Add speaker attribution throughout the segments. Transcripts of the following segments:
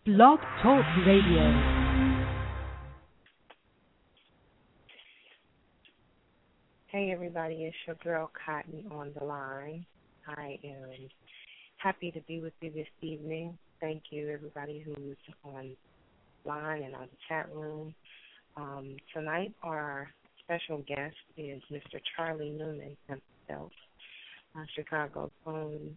Speaker 1: Blog Talk Radio.
Speaker 2: Hey everybody, it's your girl Cotton on the line. I am happy to be with you this evening. Thank you everybody who's online and on the chat room. Tonight our special guest is Mr. Charlie Newman himself, Chicago's own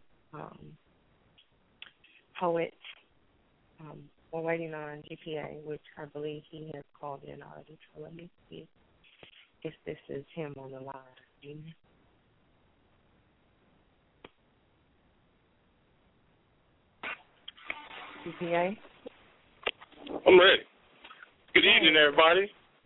Speaker 2: poet. We're waiting on GPA, which I believe he has called in already. So let me see if this is him on the line. GPA?
Speaker 3: I'm ready. Good evening, everybody.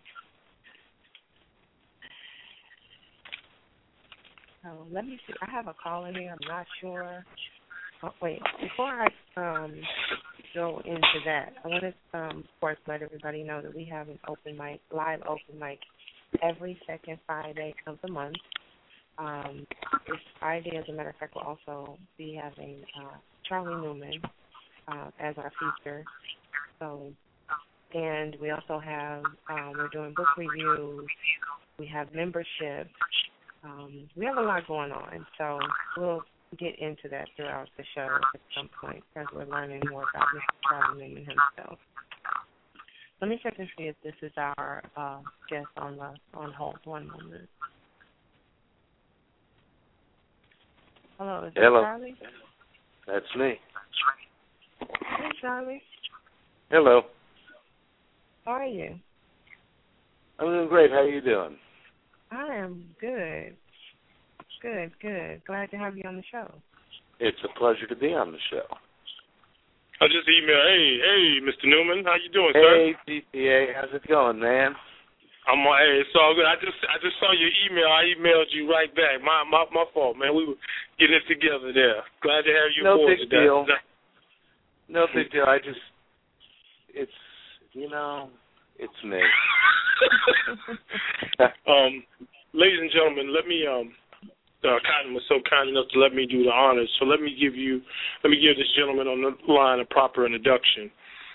Speaker 2: Oh, let me see. I have a call in here. I'm not sure. Oh, wait, before I go into that, I want to, of course, let everybody know that we have an open mic, live open mic, every second Friday of the month. This Friday, as a matter of fact, we'll also be having Charlie Newman as our feature. So, and we also have, we're doing book reviews. We have membership. We have a lot going on. So we'll get into that throughout the show at some point as we're learning more about Mr. Charlie Newman himself. Let me check and see if this is our guest on hold. One moment. Hello, is that Charlie?
Speaker 4: That's me.
Speaker 2: Hey, Charlie.
Speaker 4: Hello.
Speaker 2: How are you?
Speaker 4: I'm doing great. How are you doing?
Speaker 2: I am good. Good. Glad to have you on the show.
Speaker 4: It's a pleasure to be on the show.
Speaker 3: I just emailed, hey, Mr. Newman, how you doing,
Speaker 4: sir?
Speaker 3: Hey,
Speaker 4: GPA, how's it going, man?
Speaker 3: Hey, it's all good. I just saw your email. I emailed you right back. My fault, man. We were getting it together there. Glad to have you aboard.
Speaker 4: No big deal. No big deal. It's me.
Speaker 3: Ladies and gentlemen, let me Cotton was so kind enough to let me do the honors. So let me give this gentleman on the line a proper introduction.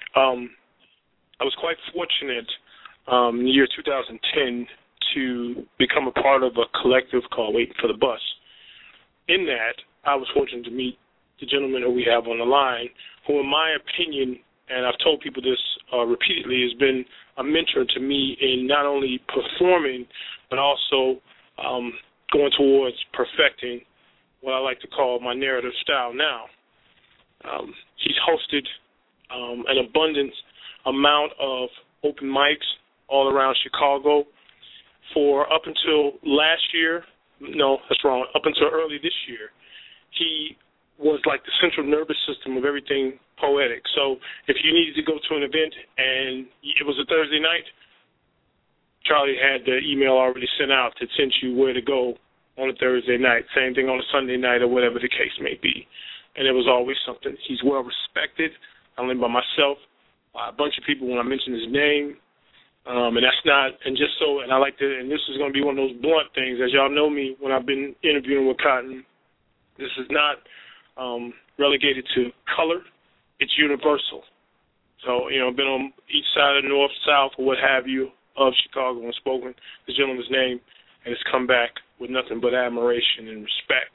Speaker 3: I was quite fortunate in the year 2010 to become a part of a collective called Waiting for the Bus. In that, I was fortunate to meet the gentleman who we have on the line, who in my opinion, and I've told people this repeatedly, has been a mentor to me in not only performing, but also going towards perfecting what I like to call my narrative style now. He's hosted an abundant amount of open mics all around Chicago for up until last year. No, that's wrong. Up until early this year. He was like the central nervous system of everything poetic. So if you needed to go to an event and it was a Thursday night, Charlie had the email already sent out that sent you where to go on a Thursday night. Same thing on a Sunday night or whatever the case may be. And it was always something. He's well respected, not only by myself, by a bunch of people when I mention his name. And that's not, and just so, and I like to, and this is going to be one of those blunt things. As y'all know me, when I've been interviewing with Cotton, this is not relegated to color. It's universal. So, I've been on each side of north, south, or what have you, of Chicago and spoken this gentleman's name, and it's come back with nothing but admiration and respect.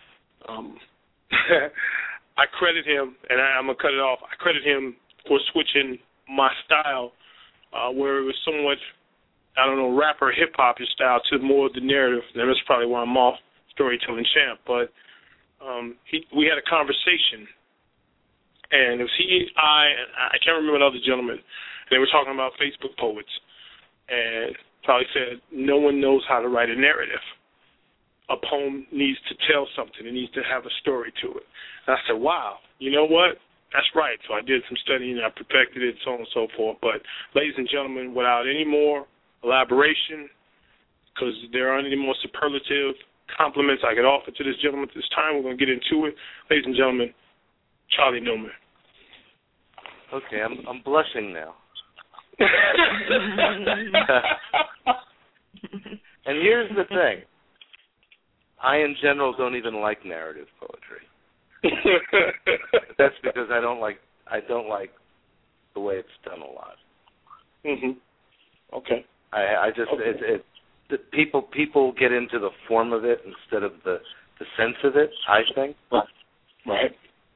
Speaker 3: I credit him, and I'm going to cut it off, I credit him for switching my style, where it was somewhat, rapper, hip-hop-ish style, to more of the narrative. And that's probably why I'm off storytelling champ. But we had a conversation, and it was I can't remember another gentleman. They were talking about Facebook poets, and probably said, no one knows how to write a narrative. A poem needs to tell something. It needs to have a story to it. And I said, wow, you know what? That's right. So I did some studying, I perfected it, so on and so forth. But, ladies and gentlemen, without any more elaboration, because there aren't any more superlative compliments I could offer to this gentleman at this time, we're going to get into it. Ladies and gentlemen, Charlie Newman.
Speaker 4: Okay, I'm blushing now. And here's the thing. I, in general, don't even like narrative poetry. That's because I don't like the way it's done a lot.
Speaker 3: Okay.
Speaker 4: I just people get into the form of it instead of the sense of it, I think.
Speaker 3: Right.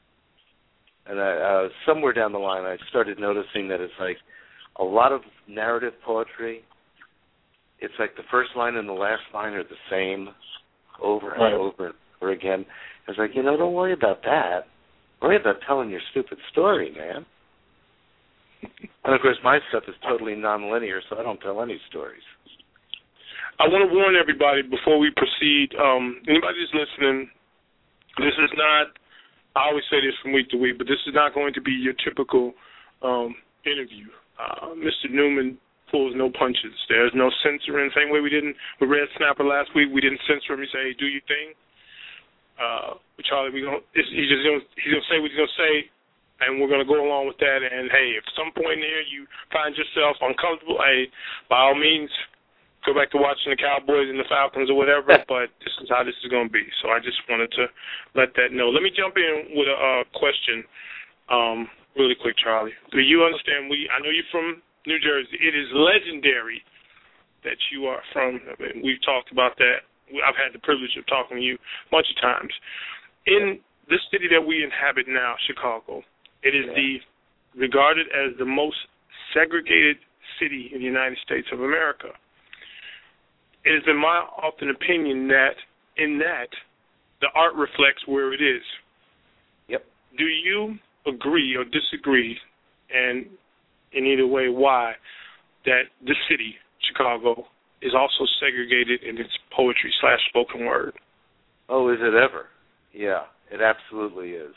Speaker 4: And somewhere down the line, I started noticing that it's like a lot of narrative poetry. It's like the first line and the last line are the same over and over and over again. It's like, don't worry about that. Worry about telling your stupid story, man. And, of course, my stuff is totally nonlinear, so I don't tell any stories.
Speaker 3: I want to warn everybody before we proceed. Anybody who's listening, this is not, I always say this from week to week, but this is not going to be your typical interview. Mr. Newman pulls no punches. There's no censoring. Same way we didn't with Red Snapper last week. We didn't censor him. He say, hey, do your thing. With Charlie, he's going to say what he's going to say, and we're going to go along with that. And, hey, if at some point in here you find yourself uncomfortable, hey, by all means, go back to watching the Cowboys and the Falcons or whatever, but this is how this is going to be. So I just wanted to let that know. Let me jump in with a question really quick, Charlie. Do you understand? I know you're from New Jersey. It is legendary that you are from. We've talked about that. I've had the privilege of talking to you a bunch of times. In the city that we inhabit now, Chicago, it is regarded as the most segregated city in the United States of America. It has been my often opinion that in that the art reflects where it is.
Speaker 4: Yep.
Speaker 3: Do you agree or disagree, and in either way, why, that the city, Chicago, is also segregated in its poetry/spoken word?
Speaker 4: Oh, is it ever? Yeah, it absolutely is.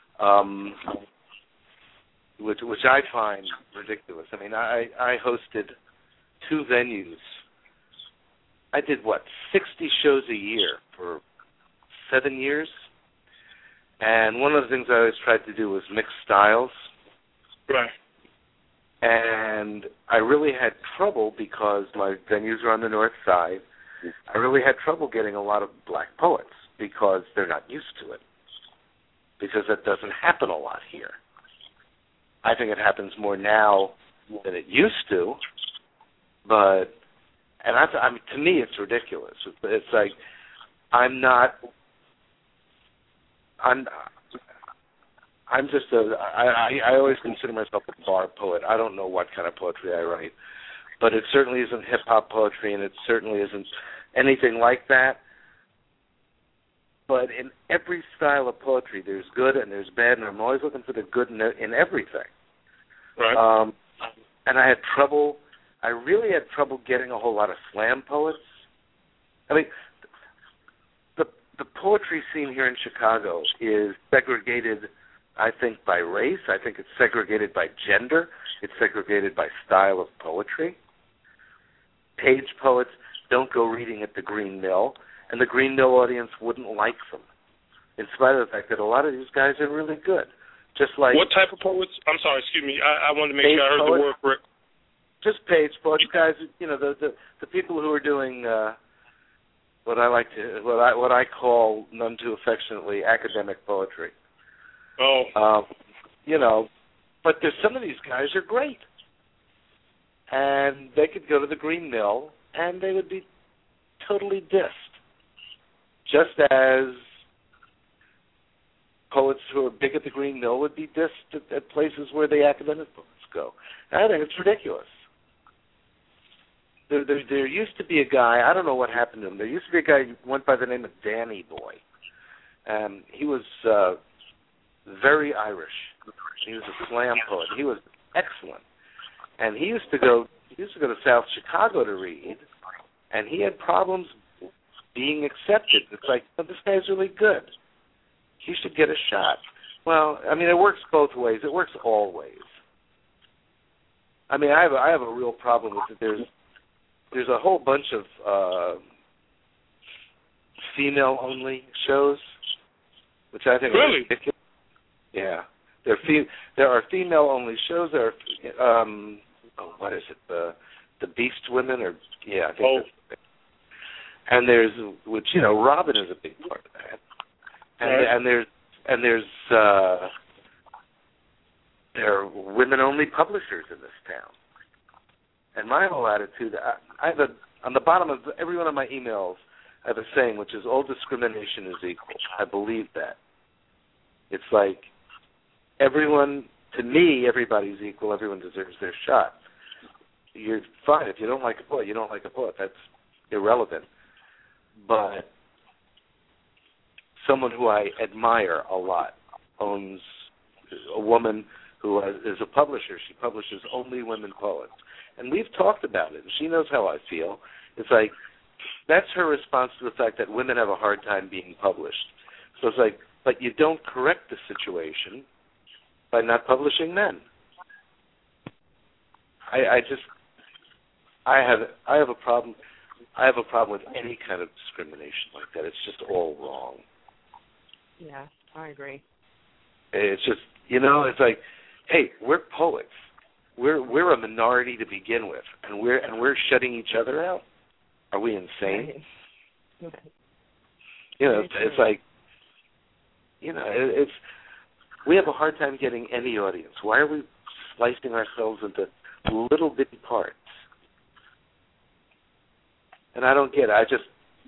Speaker 4: Which I find ridiculous. I mean, I hosted 2 venues. I did, 60 shows a year for 7 years. And one of the things I always tried to do was mix styles.
Speaker 3: Right.
Speaker 4: And I really had trouble because my venues are on the north side. I really had trouble getting a lot of black poets because they're not used to it. Because that doesn't happen a lot here. I think it happens more now than it used to. But, to me, it's ridiculous. It's like, I always consider myself a bar poet. I don't know what kind of poetry I write, but it certainly isn't hip-hop poetry, and it certainly isn't anything like that. But in every style of poetry, there's good and there's bad, and I'm always looking for the good in everything.
Speaker 3: Right.
Speaker 4: And I really had trouble getting a whole lot of slam poets. I mean, the poetry scene here in Chicago is segregated, I think, by race. I think it's segregated by gender. It's segregated by style of poetry. Page poets don't go reading at the Green Mill, and the Green Mill audience wouldn't like them, in spite of the fact that a lot of these guys are really good. Just like
Speaker 3: what type of poets? I'm sorry, excuse me. I wanted to make sure I heard the word correct.
Speaker 4: Just page poets, guys. The people who are doing what I call none too affectionately academic poetry.
Speaker 3: Oh.
Speaker 4: But there's some of these guys are great, and they could go to the Green Mill and they would be totally dissed, just as poets who are big at the Green Mill would be dissed at places where the academic poets go. And I think it's ridiculous. There used to be a guy, I don't know what happened to him, there used to be a guy who went by the name of Danny Boy. He was very Irish. He was a slam poet. He was excellent. And he used to go to South Chicago to read, and he had problems being accepted. It's like, this guy's really good. He should get a shot. Well, I mean, it works both ways. It works all ways. I mean, I have a real problem with it. There's a whole bunch of female-only shows, which I think are ridiculous. Yeah. There are female-only shows. There are, what is it, the Beast Women? I think that's, and there's, which, Robin is a big part of that. And there's there are women-only publishers in this town. And my whole attitude, I have on the bottom of every one of my emails, I have a saying, which is all discrimination is equal. I believe that. It's like everyone, to me, everybody's equal. Everyone deserves their shot. You're fine. If you don't like a poet, you don't like a poet. That's irrelevant. But someone who I admire a lot owns a woman who is a publisher. She publishes only women poets. And we've talked about it, and she knows how I feel. It's like, that's her response to the fact that women have a hard time being published. So it's like, but you don't correct the situation by not publishing men. I have a problem. I have a problem with any kind of discrimination like that. It's just all wrong.
Speaker 2: Yeah, I agree.
Speaker 4: It's just, it's like, hey, we're poets. We're a minority to begin with, and we're shutting each other out. Are we insane?
Speaker 2: Right.
Speaker 4: It's like, it's we have a hard time getting any audience. Why are we slicing ourselves into little bitty parts? And I don't get it.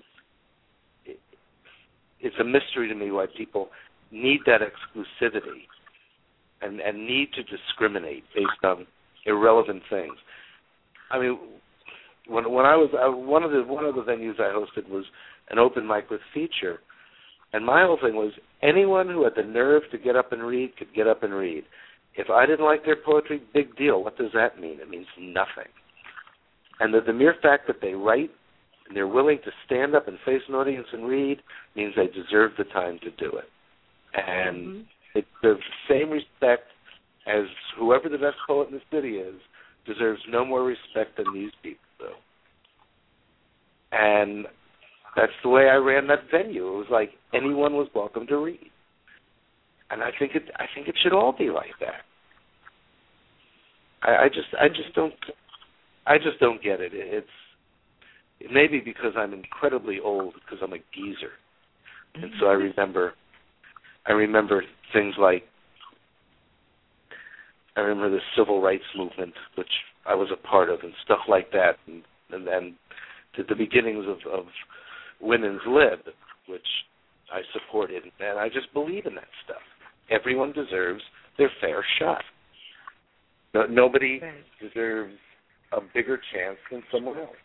Speaker 4: It's a mystery to me why people need that exclusivity and need to discriminate based on irrelevant things. I mean, when I was one of the venues I hosted was an open mic with feature, and my whole thing was anyone who had the nerve to get up and read could get up and read. If I didn't like their poetry, big deal. What does that mean? It means nothing. And the mere fact that they write and they're willing to stand up and face an audience and read means they deserve the time to do it. And it deserves the same respect as whoever the best poet in the city is deserves no more respect than these people do. And that's the way I ran that venue. It was like anyone was welcome to read. And I think it should all be like that. I just don't get it. It may be because I'm incredibly old, because I'm a geezer. And so I remember things like, I remember the civil rights movement, which I was a part of, and stuff like that, and then the beginnings of Women's Lib, which I supported, and I just believe in that stuff. Everyone deserves their fair shot. Nobody deserves a bigger chance than someone else.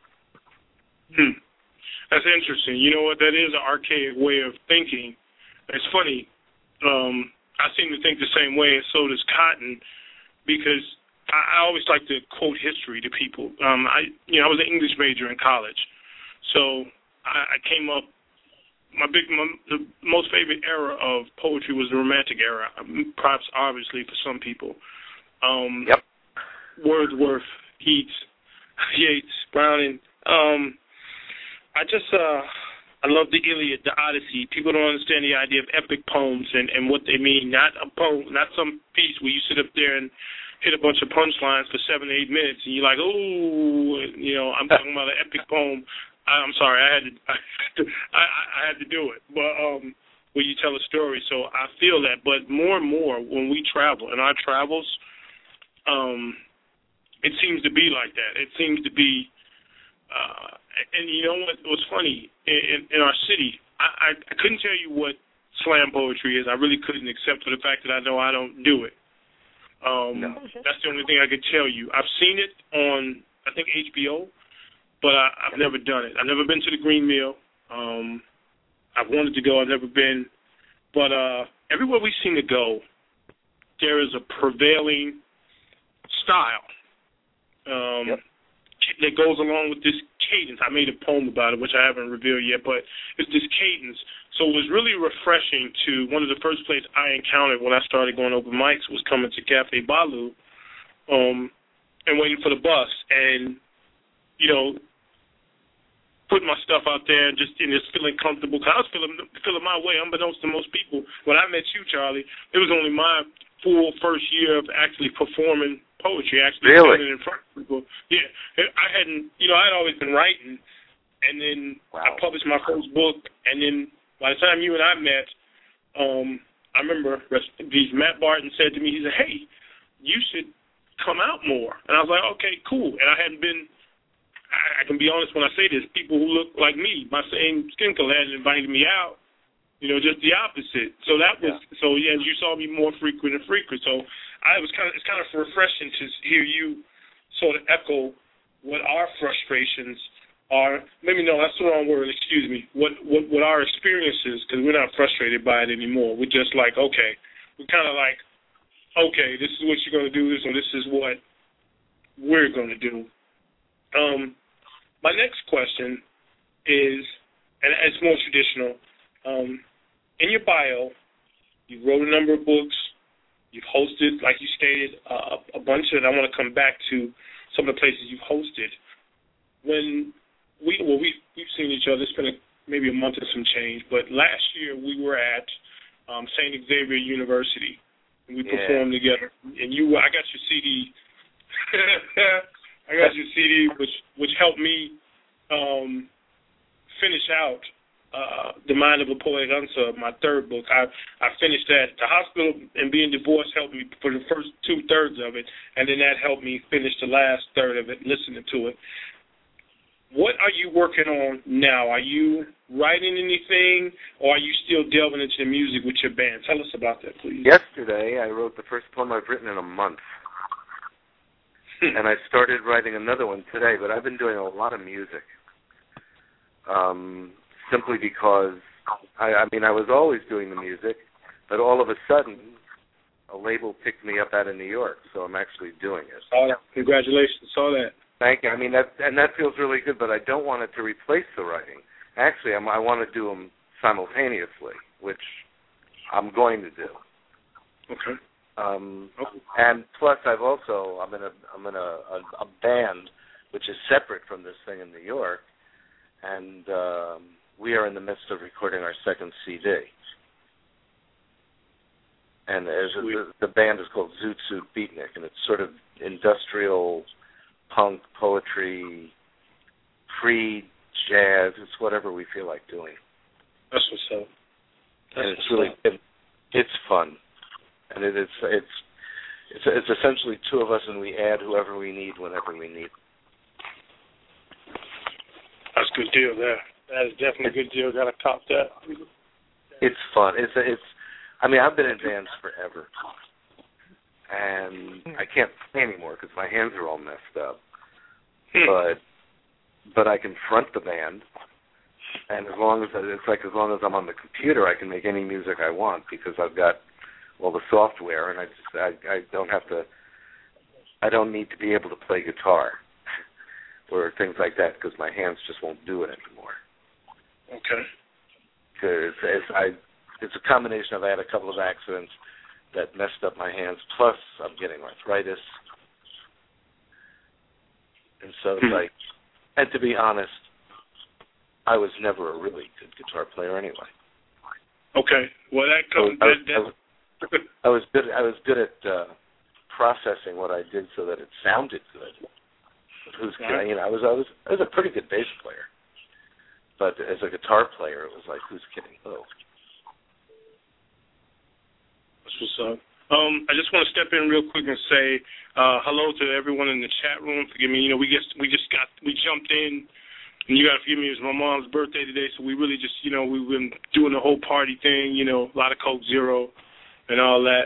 Speaker 3: That's interesting. You know what? That is an archaic way of thinking. It's funny. I seem to think the same way, and so does Cotton, because I always like to quote history to people. I was an English major in college, so I came up. The most favorite era of poetry was the Romantic era. Perhaps, obviously, for some people. Wordsworth, Keats, Yeats, Browning. I love the Iliad, the Odyssey. People don't understand the idea of epic poems and what they mean. Not a poem, not some piece where you sit up there and hit a bunch of punchlines for 7 to 8 minutes, and you're like, oh, I'm talking about an epic poem. I'm sorry, I had to do it. But where you tell a story, so I feel that. But more and more when we travel, in our travels, it seems to be like that. It seems to be, and you know what was funny in our city? I couldn't tell you what slam poetry is. I really couldn't, except for the fact that I know I don't do it. That's the only thing I could tell you. I've seen it on, I think, HBO, but I've never done it. I've never been to the Green Mill. I've wanted to go. I've never been. But everywhere we seem to go, there is a prevailing style that goes along with this cadence. I made a poem about it, which I haven't revealed yet, but it's this cadence. So it was really refreshing to one of the first places I encountered when I started going open mics was coming to Cafe Balu and waiting for the bus and, putting my stuff out there and just feeling comfortable. Because I was feeling my way, unbeknownst to most people. When I met you, Charlie, it was only my full first year of actually performing poetry, actually
Speaker 4: really?
Speaker 3: In front of people. Yeah, I hadn't, I had always been writing, and then I published my first book, and then by the time you and I met, I remember Matt Barton said to me, he said, hey, you should come out more. And I was like, okay, cool. And I hadn't been, I can be honest when I say this, people who look like me, my same skin color, hadn't invited me out, just the opposite. So that was, you saw me more frequent and frequent. So it's kind of refreshing to hear you sort of echo what our frustrations are. Maybe no, that's the wrong word, excuse me. What our experiences, because we're not frustrated by it anymore. We're just like, okay, we're kind of like, okay, this is what you're going to do, so this is what we're going to do. My next question is, and it's more traditional, in your bio, you wrote a number of books, you've hosted, like you stated, a bunch of, and I want to come back to some of the places you've hosted. When we've seen each other, it's been maybe a month or some change, but last year we were at St. Xavier University, and we performed together, and I got your CD. I got your CD, which helped me finish out The Mind of a Poetic Answer, my third book. I finished that. The hospital and being divorced helped me for the first 2/3 of it, and then that helped me finish the last third of it, listening to it. What are you working on now? Are you writing anything, or are you still delving into the music with your band? Tell us about that, please.
Speaker 4: Yesterday, I wrote the first poem I've written in a month. And I started writing another one today, but I've been doing a lot of music. Simply because, I was always doing the music, but all of a sudden, a label picked me up out of New York, so I'm actually doing it.
Speaker 3: Oh, congratulations. Saw that.
Speaker 4: Thank you. That feels really good, but I don't want it to replace the writing. Actually, I want to do them simultaneously, which I'm going to do.
Speaker 3: Okay.
Speaker 4: And plus, I'm in a band which is separate from this thing in New York, and we are in the midst of recording our second CD. And the band is called Zoot Suit Beatnik, and it's sort of industrial punk, poetry, free jazz. It's whatever we feel like doing.
Speaker 3: That's what's up.
Speaker 4: And it's really it's fun, and it's essentially two of us, and we add whoever we need whenever we need.
Speaker 3: That's a good deal there. That is definitely a good deal. Got to cop that.
Speaker 4: It's fun. I've been in bands forever, and I can't play anymore because my hands are all messed up. But I can front the band, and as long as I'm on the computer, I can make any music I want because I've got the software, and I don't need to be able to play guitar or things like that because my hands just won't do it anymore.
Speaker 3: Okay.
Speaker 4: Because it's a combination of I had a couple of accidents that messed up my hands, plus I'm getting arthritis. And so it's like, and to be honest, I was never a really good guitar player anyway.
Speaker 3: Okay. Well, that comes.
Speaker 4: I was good at processing what I did so that it sounded good. I was a pretty good bass player, but as a guitar player, it was like, who's kidding who?
Speaker 3: That's what's up. I just want to step in real quick and say hello to everyone in the chat room. Forgive me, we jumped in, and you got to forgive me. It was my mom's birthday today, so we really just, we've been doing the whole party thing, a lot of Coke Zero and all that.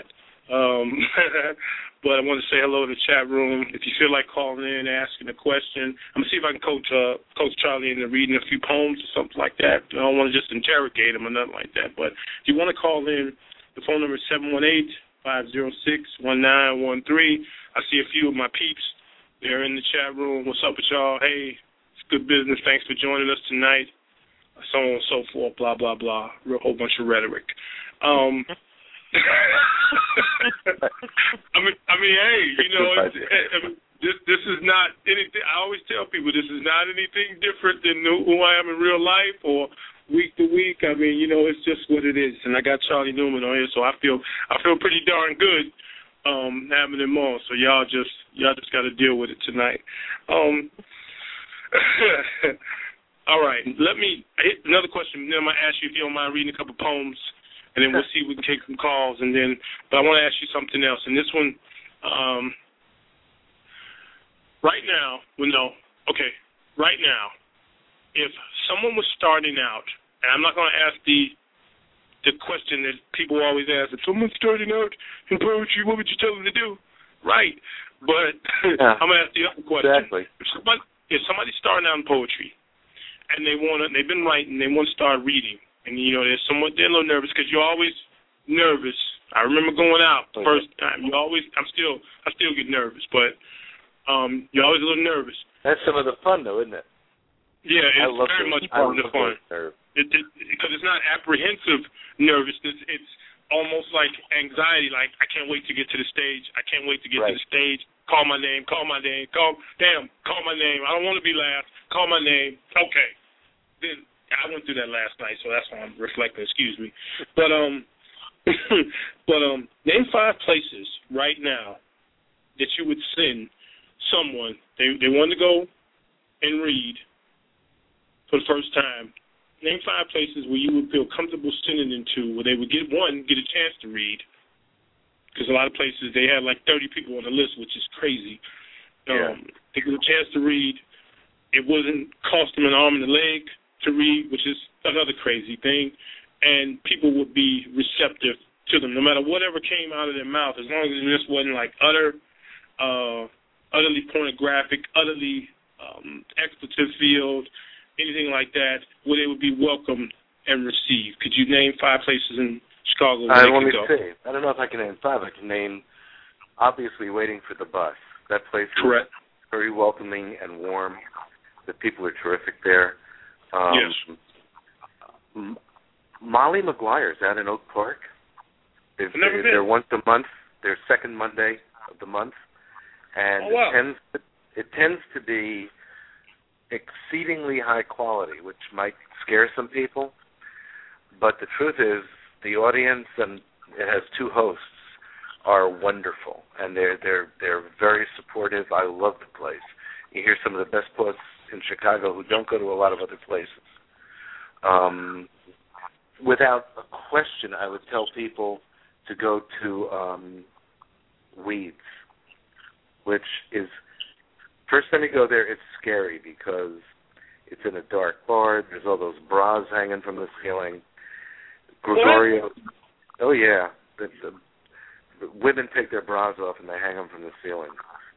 Speaker 3: But I want to say hello to the chat room. If you feel like calling in, asking a question, I'm going to see if I can coach Charlie into reading a few poems or something like that. I don't want to just interrogate him or nothing like that. But if you want to call in, the phone number is 718-506-1913. I see a few of my peeps. They're in the chat room. What's up with y'all? Hey, it's good business. Thanks for joining us tonight. So on and so forth, blah, blah, blah. A whole bunch of rhetoric. Hey, this is not anything. I always tell people this is not anything different than who I am in real life or week to week. It's just what it is. And I got Charlie Newman on here, so I feel pretty darn good having him on. So y'all just got to deal with it tonight. All right, another question. Then I'm gonna ask you if you don't mind reading a couple poems, and then we'll see if we can take some calls. But I want to ask you something else. And this one Right now, right now, if someone was starting out, and I'm not going to ask the question that people always ask, if someone's starting out in poetry, what would you tell them to do? Right. But I'm going to ask the other question.
Speaker 4: Exactly.
Speaker 3: If somebody's starting out in poetry, and they've been writing, they want to start reading, and they're a little nervous because you're always nervous. I remember going out the first time. I still get nervous, but you're always a little nervous.
Speaker 4: That's some of the fun, though, isn't it?
Speaker 3: Yeah, it's very much part of the fun. Because it's not apprehensive nervousness. It's almost like anxiety, like I can't wait to get to the stage. I can't wait to get to the stage. Call my name. Call my name. Call my name. I don't want to be last. Call my name. Okay. Then I went through that last night, so that's why I'm reflecting. Excuse me. But name 5 places right now that you would send someone. They want to go and read for the first time. Name 5 places where you would feel comfortable sending them to, where they would get a chance to read. Because a lot of places they had like 30 people on the list, which is crazy. They get a chance to read. It wouldn't cost them an arm and a leg to read, which is another crazy thing. And people would be receptive to them, no matter whatever came out of their mouth, as long as it just wasn't like utterly pornographic, utterly expletive-filled, anything like that, where they would be welcomed and received. Could you name 5 places in Chicago where they could go?
Speaker 4: I don't know if I can name 5. I can name, obviously, Waiting for the Bus. That place is very welcoming and warm. The people are terrific there.
Speaker 3: Yes.
Speaker 4: Molly Maguire's out in Oak Park. They're once a month. They're second Monday of the month. And it tends to be exceedingly high quality, which might scare some people. But the truth is, the audience, and it has 2 hosts, are wonderful, and they're very supportive. I love the place. You hear some of the best poets in Chicago who don't go to a lot of other places. Without a question, I would tell people to go to Weeds, which is, first time you go there, it's scary because it's in a dark bar. There's all those bras hanging from the ceiling. Gregorio, oh yeah, the women take their bras off and they hang them from the ceiling.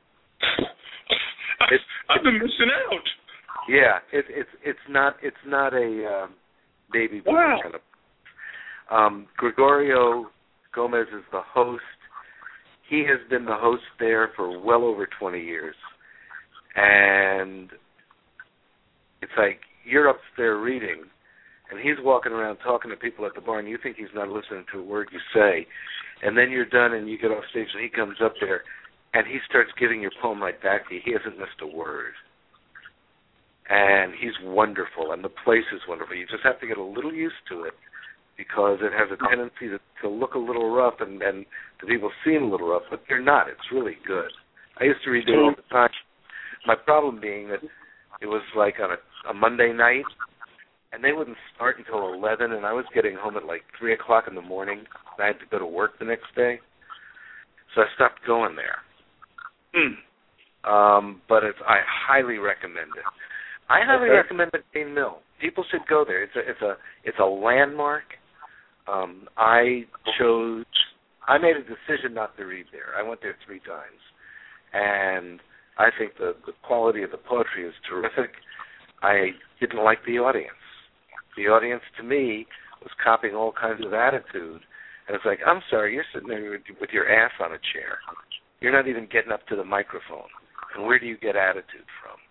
Speaker 3: I've been missing out.
Speaker 4: Yeah, it's not a baby boomer kind of. Gregorio Gomez is the host. He has been the host there for well over 20 years. And it's like you're up there reading, and he's walking around talking to people at the bar, and you think he's not listening to a word you say. And then you're done, and you get off stage, and he comes up there, and he starts giving your poem right back to you. He hasn't missed a word. And he's wonderful, and the place is wonderful. You just have to get a little used to it, because it has a tendency to look a little rough, and the people seem a little rough, but they're not. It's really good. I used to read there all the time. My problem being that it was like on a Monday night, and they wouldn't start until 11, and I was getting home at like 3 o'clock in the morning, and I had to go to work the next day. So I stopped going there. But I highly recommend it. I highly recommend the Jane Mill. People should go there. It's a landmark. I made a decision not to read there. I went there 3 times, and I think the quality of the poetry is terrific. I didn't like the audience. The audience, to me, was copying all kinds of attitude. And it's like, I'm sorry, you're sitting there with your ass on a chair. You're not even getting up to the microphone. And where do you get attitude from?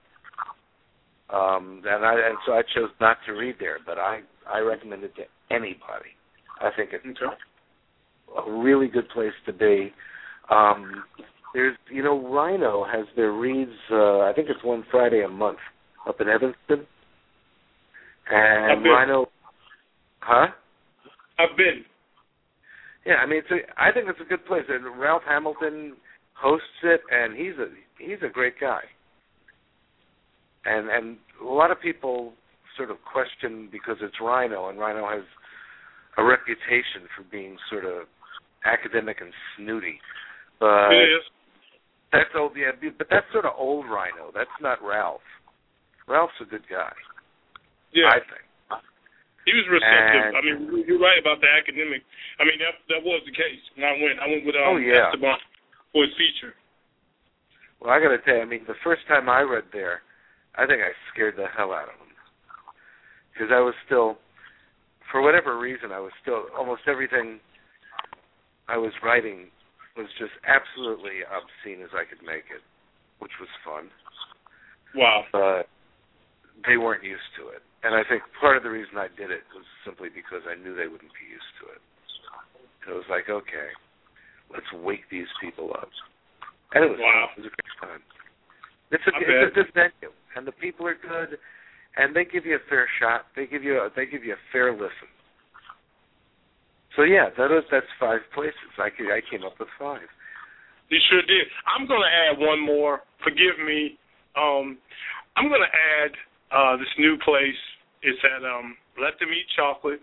Speaker 4: And so I chose not to read there, but I recommend it to anybody. I think it's a really good place to be. There's, Rhino has their reads, I think it's one Friday a month up in Evanston. And Rhino,
Speaker 3: I've been.
Speaker 4: Yeah, I mean, I think it's a good place. And Ralph Hamilton hosts it, and he's a great guy. And a lot of people sort of question because it's Rhino, and Rhino has a reputation for being sort of academic and snooty. But That's old, yeah, but that's sort of old Rhino. That's not Ralph. Ralph's a good guy.
Speaker 3: Yeah.
Speaker 4: I think.
Speaker 3: He was receptive. I mean, you're right about the academic. I mean, that was the case. And I went with Esteban for his feature.
Speaker 4: Well, I got to tell you, I mean, the first time I read there, I think I scared the hell out of him. Because I was still, for whatever reason, almost everything I was writing was just absolutely obscene as I could make it, which was fun.
Speaker 3: Wow.
Speaker 4: But they weren't used to it. And I think part of the reason I did it was simply because I knew they wouldn't be used to it. And it was like, okay, let's wake these people up. And it was fun. It was a great time. It's a good venue, and the people are good, and they give you a fair shot. They give you a fair listen. So yeah, that's 5 places. I came up with 5.
Speaker 3: You sure did. I'm going to add one more. Forgive me. I'm going to add this new place. It's at Let Them Eat Chocolate,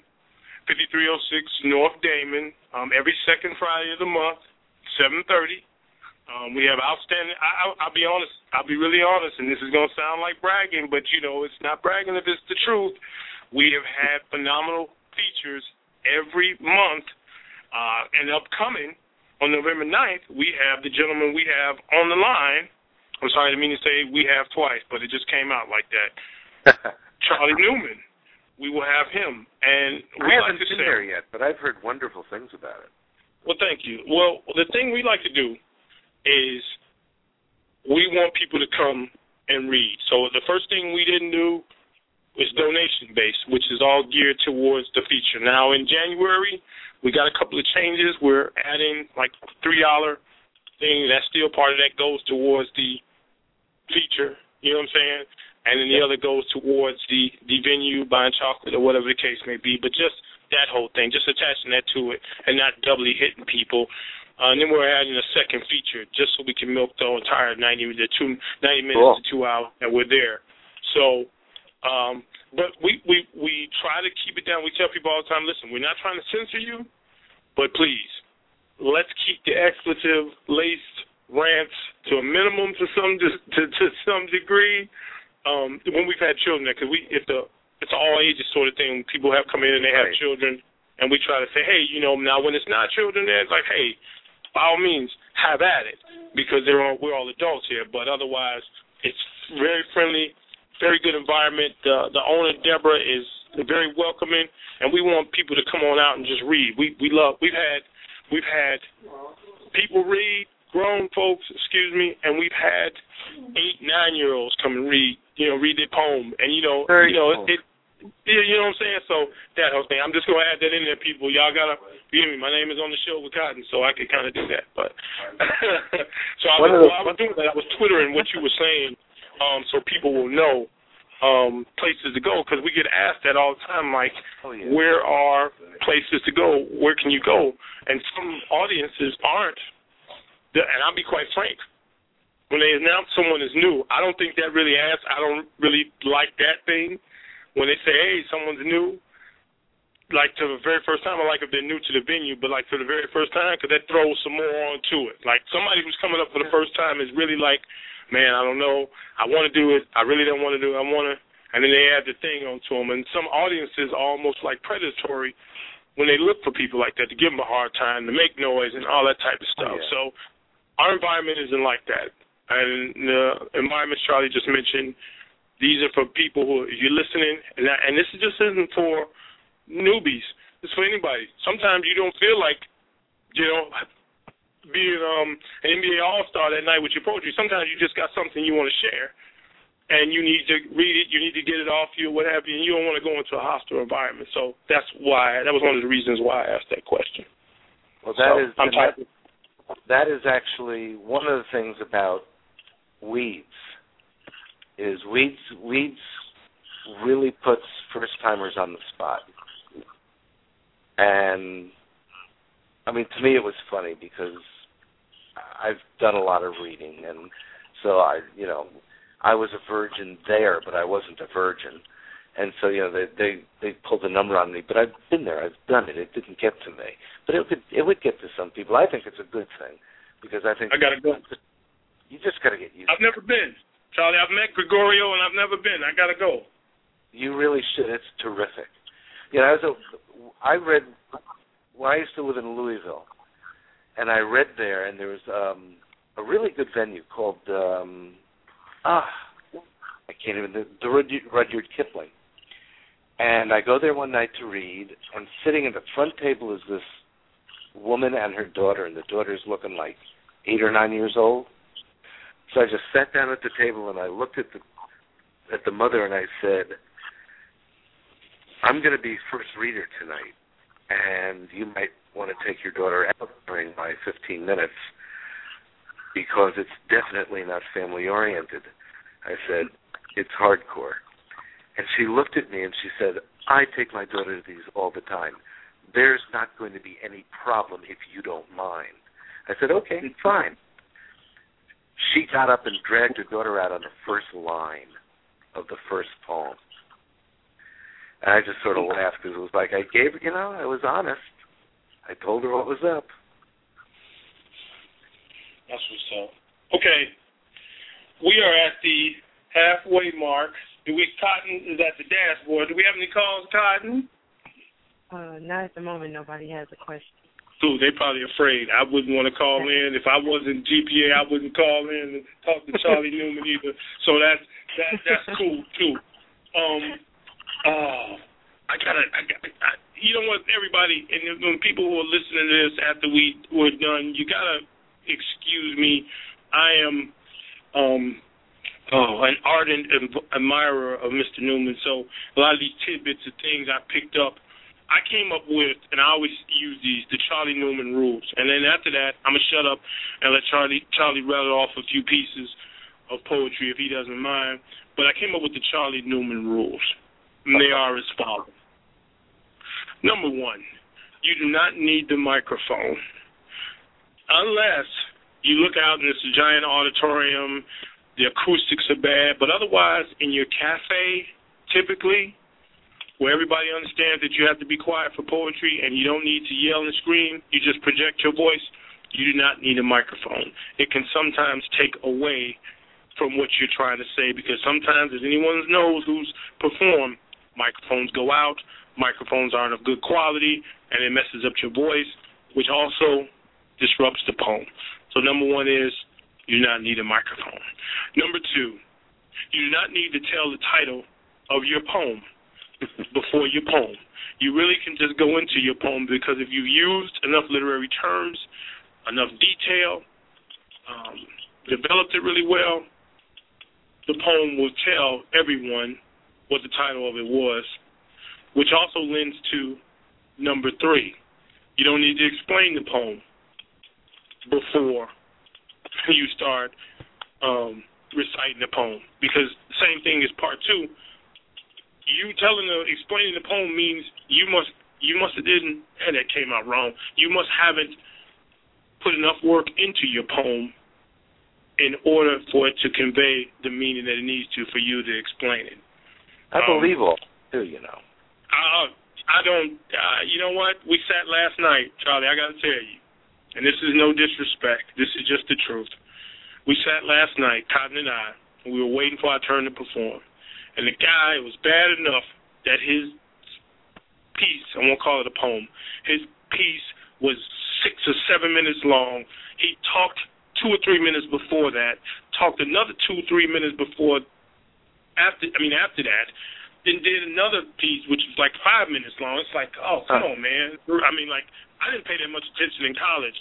Speaker 3: 5306 North Damon. Every second Friday of the month, 7:30. We have outstanding. I'll be honest. I'll be really honest, and this is going to sound like bragging, but it's not bragging if it's the truth. We have had phenomenal features every month, and upcoming on November 9th, we have the gentleman we have on the line. I'm sorry, I didn't mean to say we have twice, but it just came out like that. Charlie Newman. We will have him, and
Speaker 4: I haven't been there yet, but I've heard wonderful things about it.
Speaker 3: Well, thank you. Well, the thing we like to do is we want people to come and read. So the first thing we didn't do was donation-based, which is all geared towards the feature. Now, in January, we got a couple of changes. We're adding like a $3 thing. That's still part of that goes towards the feature. You know what I'm saying? And then the other goes towards the venue, buying chocolate or whatever the case may be. But just that whole thing, just attaching that to it and not doubly hitting people. And then we're adding a second feature just so we can milk the entire 90 minutes to 2 hours that we're there. So, but we try to keep it down. We tell people all the time, listen, we're not trying to censor you, but please, let's keep the expletive-laced rants to a minimum to some degree. When we've had children there, because it's an all ages sort of thing. People have come in and they have children, and we try to say, hey, now when it's not children there, it's like, hey, by all means, have at it, because we're all adults here. But otherwise, it's very friendly, very good environment. The owner, Deborah, is very welcoming, and we want people to come on out and just read. We've had people read, grown folks, and we've had 8, 9-year-olds come and read their poem, and you know what I'm saying. So that whole thing, I'm just gonna add that in there, people. Y'all gotta forgive me. My name is on the show with Cotton, so I could kind of do that. But so I was doing that. I was twittering what you were saying, so people will know places to go, because we get asked that all the time, like, where are places to go? Where can you go? And some audiences aren't. And I'll be quite frank. When they announce someone is new, I don't think that really adds. I don't really like that thing. When they say, hey, someone's new, like to the very first time, I like if they're new to the venue, but like to the very first time, because that throws some more onto it. Like somebody who's coming up for the first time is really like, man, I don't know. I want to do it. I really don't want to do it. I want to. And then they add the thing onto them. And some audiences are almost like predatory when they look for people like that, to give them a hard time, to make noise and all that type of stuff. So our environment isn't like that. And the environments Charlie just mentioned, these are for people who, if you're listening, and this just isn't for newbies. It's for anybody. Sometimes you don't feel like, being an NBA All-Star that night with your poetry. Sometimes you just got something you want to share, and you need to read it, you need to get it off you, what have you, and you don't want to go into a hostile environment. So that was one of the reasons why I asked that question.
Speaker 4: Well, that is actually one of the things about Weeds, is Weeds really puts first-timers on the spot. And, I mean, to me it was funny because I've done a lot of reading, and so I was a virgin there, but I wasn't a virgin. And so, they pulled a number on me, but I've been there, I've done it. It didn't get to me. But it would get to some people. I think it's a good thing, because I think You just got to get used to it.
Speaker 3: I've never been. Charlie, I've met Gregorio, and I've never been. I got to go.
Speaker 4: You really should. It's terrific. You know, I read, when I used to live in Louisville, and I read there, and there was a really good venue called, I can't even, the Rudyard Kipling. And I go there one night to read, and sitting at the front table is this woman and her daughter, and the daughter's looking like 8 or 9 years old. So I just sat down at the table, and I looked at the mother, and I said, I'm going to be first reader tonight, and you might want to take your daughter out during my 15 minutes because it's definitely not family-oriented. I said, it's hardcore. And she looked at me and she said, I take my daughter to these all the time. There's not going to be any problem if you don't mind. I said, okay, fine. She got up and dragged her daughter out on the first line of the first poem. And I just sort of laughed because it was like I gave her, I was honest. I told her what was up.
Speaker 3: That's what's up. Okay. We are at the halfway mark. Cotton is at the dashboard. Do we have any calls, Cotton?
Speaker 2: Not at the moment. Nobody has a question.
Speaker 3: Dude, they're probably afraid. I wouldn't want to call in. If I wasn't GPA, I wouldn't call in and talk to Charlie Newman either. So that's cool too. You know what, everybody, and when people who are listening to this after we're done, you gotta excuse me. I am an ardent admirer of Mr. Newman, so a lot of these tidbits of things I picked up, I came up with, and I always use these, the Charlie Newman rules. And then after that, I'm going to shut up and let Charlie rattle off a few pieces of poetry if he doesn't mind. But I came up with the Charlie Newman rules, and they are as follows. Number 1, you do not need the microphone unless you look out and it's a giant auditorium, the acoustics are bad, but otherwise in your cafe, typically, where everybody understands that you have to be quiet for poetry and you don't need to yell and scream, you just project your voice, you do not need a microphone. It can sometimes take away from what you're trying to say because sometimes, as anyone knows who's performed, microphones go out, microphones aren't of good quality, and it messes up your voice, which also disrupts the poem. So number 1 is you do not need a microphone. Number 2, you do not need to tell the title of your poem before your poem. You really can just go into your poem because if you've used enough literary terms, enough detail, developed it really well, the poem will tell everyone what the title of it was, which also lends to number 3. You don't need to explain the poem before you start reciting the poem, because the same thing is part 2. You explaining the poem means you must have didn't, and that came out wrong. You must haven't put enough work into your poem in order for it to convey the meaning that it needs to for you to explain it.
Speaker 4: I believe all too,
Speaker 3: I don't. You know what? We sat last night, Charlie. I got to tell you, and this is no disrespect. This is just the truth. We sat last night, Cotton and I, and we were waiting for our turn to perform. And the guy, it was bad enough that his piece, I won't call it a poem, his piece was 6 or 7 minutes long. He talked 2 or 3 minutes before that, talked another 2 or 3 minutes after that, then did another piece which was like 5 minutes long. It's like, oh, come on, man. I didn't pay that much attention in college,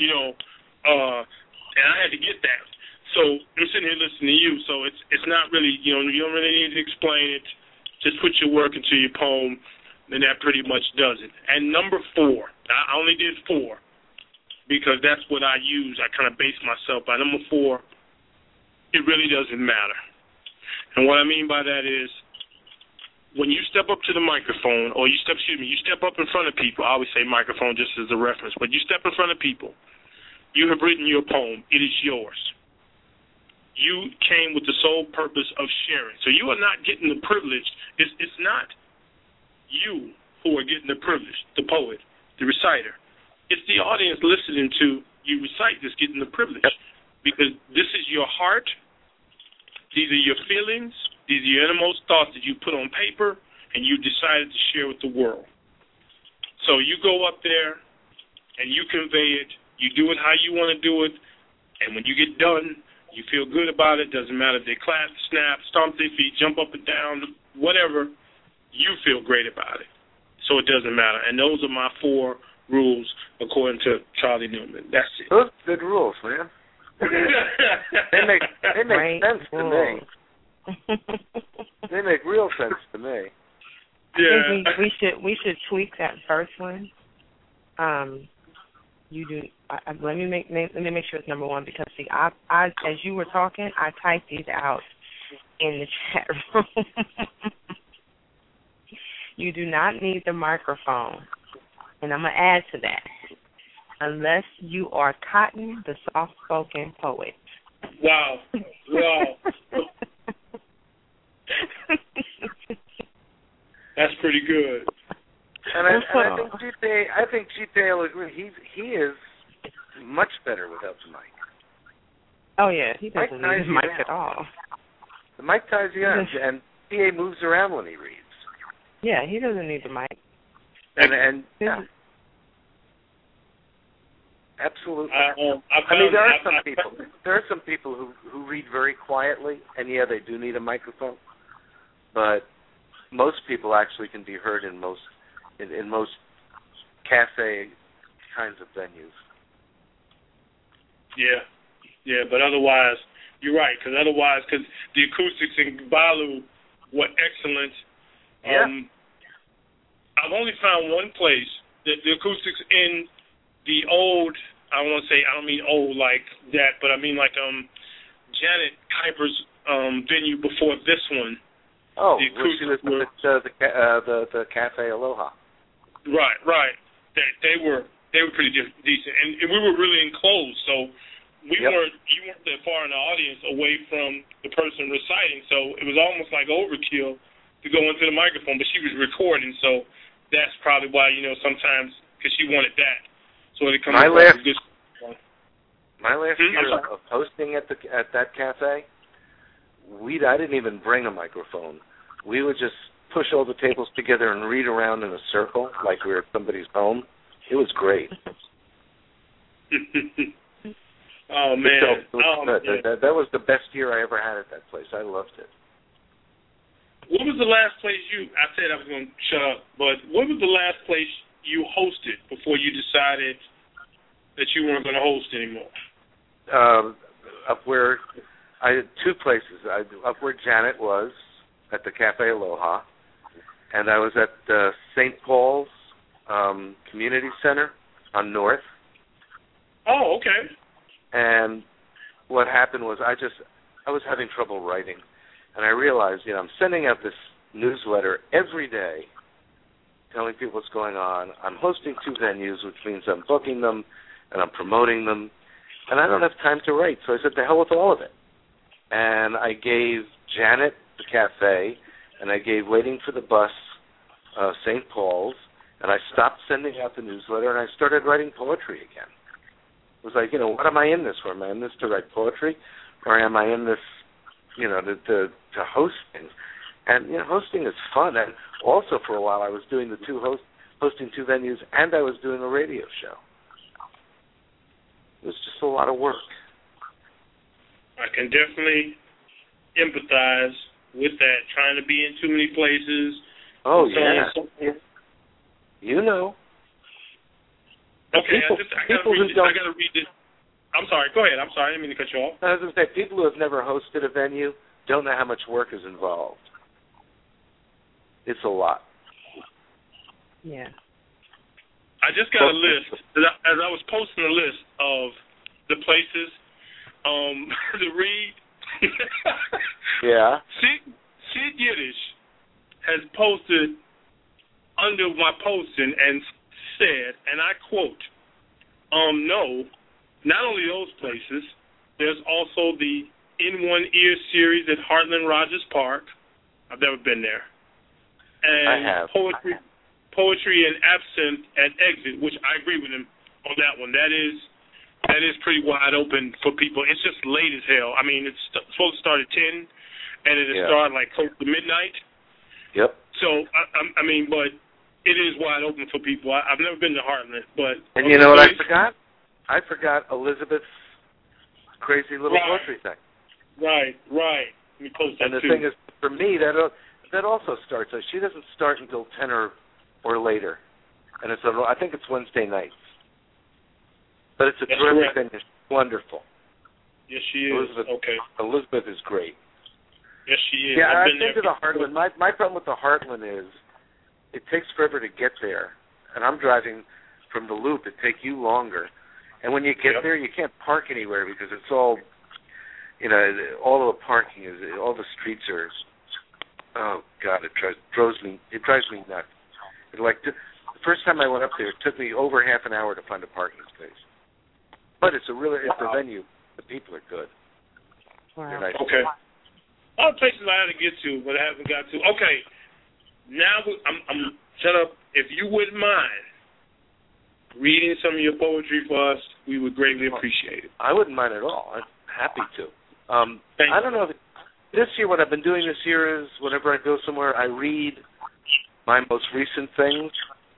Speaker 3: and I had to get that. So I'm sitting here listening to you, so it's not really, you don't really need to explain it. Just put your work into your poem, and that pretty much does it. And number 4, I only did 4 because that's what I use. I kind of base myself by number 4. It really doesn't matter. And what I mean by that is when you step up to the microphone, or you step up in front of people. I always say microphone just as a reference, but you step in front of people. You have written your poem. It is yours. You came with the sole purpose of sharing. So you are not getting the privilege. It's not you who are getting the privilege, the poet, the reciter. It's the audience listening to you recite that's getting the privilege because this is your heart. These are your feelings. These are your innermost thoughts that you put on paper and you decided to share with the world. So you go up there and you convey it. You do it how you want to do it. And when you get done, you feel good about it. Doesn't matter if they clap, snap, stomp their feet, jump up and down, whatever. You feel great about it. So it doesn't matter. And those are my 4 rules according to Charlie Newman. That's it.
Speaker 4: Those are good rules, man. They make sense to me. They make real sense to me.
Speaker 2: Yeah. I think we should tweak that first one. You do. Let me make sure it's number 1 because see, I as you were talking, I typed these out in the chat room. You do not need the microphone, and I'm gonna add to that. Unless you are Cotton, the soft-spoken poet.
Speaker 3: Wow. That's pretty good.
Speaker 4: And I think G-Tay will agree. He is much better without the mic.
Speaker 2: Oh, yeah. He doesn't need the mic at all.
Speaker 4: The mic ties you down, and PA moves around when he reads.
Speaker 2: Yeah, he doesn't need the mic.
Speaker 4: And yeah. Absolutely. There are some people who read very quietly, and yeah, they do need a microphone. But most people actually can be heard in most cafe kinds of venues.
Speaker 3: Yeah, but otherwise, you're right. Because the acoustics in Balu were excellent.
Speaker 4: Yeah.
Speaker 3: I've only found one place that the acoustics in the old, I don't mean old like that, but I mean like Janet Kuiper's venue before this one.
Speaker 4: Oh, the acoustics the Cafe Aloha.
Speaker 3: Right. They were pretty decent, and we were really enclosed, so you weren't that far in the audience away from the person reciting, so it was almost like overkill to go into the microphone, but she was recording, so that's probably why, sometimes, because she wanted that. So it comes
Speaker 4: my last
Speaker 3: year
Speaker 4: of hosting at that cafe, I didn't even bring a microphone. We would just push all the tables together and read around in a circle like we were at somebody's home. It was great.
Speaker 3: Oh man!
Speaker 4: That was the best year I ever had at that place. I loved it.
Speaker 3: What was the last place I said I was going to shut up, but what was the last place you hosted before you decided that you weren't going to host anymore?
Speaker 4: Up where I had 2 places. Up where Janet was at the Cafe Aloha, and I was at St. Paul's Community Center on North.
Speaker 3: Oh, okay.
Speaker 4: And what happened was I was having trouble writing, and I realized, I'm sending out this newsletter every day telling people what's going on. I'm hosting 2 venues, which means I'm booking them and I'm promoting them, and I don't have time to write. So I said, the hell with all of it. And I gave Janet the cafe, and I gave Waiting for the Bus St. Paul's, and I stopped sending out the newsletter, and I started writing poetry again. It was like, what am I in this for? Am I in this to write poetry, or am I in this, to host things? And hosting is fun. And also for a while, I was doing hosting 2 venues, and I was doing a radio show. It was just a lot of work.
Speaker 3: I can definitely empathize with that. Trying to be in too many places.
Speaker 4: Oh yeah.
Speaker 3: Okay, I gotta read this. I'm sorry. Go ahead. I'm sorry. I didn't mean to cut you off.
Speaker 4: I was going to say, people who have never hosted a venue don't know how much work is involved. It's a lot.
Speaker 2: Yeah.
Speaker 3: I just got a list. As I was posting a list of the places to read.
Speaker 4: Yeah.
Speaker 3: Sid Yiddish has posted under my posting and said, and I quote, no, not only those places, there's also the In One Ear series at Heartland Rogers Park. I've never been there. And
Speaker 4: I have.
Speaker 3: Poetry and Absinthe at Exit, which I agree with him on that one. That is that is pretty wide open for people. It's just late as hell. I mean, it's supposed to start at 10, and it'll start like close to midnight.
Speaker 4: Yep.
Speaker 3: So I mean, but it is wide open for people. I've never been to Heartland, but
Speaker 4: you know what I forgot? I forgot Elizabeth's crazy little poetry thing.
Speaker 3: Right. Let me post that
Speaker 4: and the
Speaker 3: too.
Speaker 4: thing is, for me, that also starts. So she doesn't start until 10 or later, and I think it's Wednesday nights. But it's a terrific thing. It's wonderful.
Speaker 3: Yes, she is.
Speaker 4: Elizabeth is great.
Speaker 3: Yes, she is.
Speaker 4: Yeah, I've been to the Heartland. My problem with the Heartland is it takes forever to get there, and I'm driving from the Loop. It takes you longer. And when you get there, you can't park anywhere because it's all, all of the parking is, all the streets are, oh, God, it drives me nuts. The first time I went up there, it took me over half an hour to find a parking space. But it's a venue. The people are good.
Speaker 2: Wow.
Speaker 4: They're nice.
Speaker 3: Okay. All the places I had to get to, but I haven't got to. Okay. Now I'm shut up. If you wouldn't mind reading some of your poetry for us, we would greatly appreciate it.
Speaker 4: I wouldn't mind at all. I'm happy to. I don't know. This year, what I've been doing this year is whenever I go somewhere, I read my most recent things.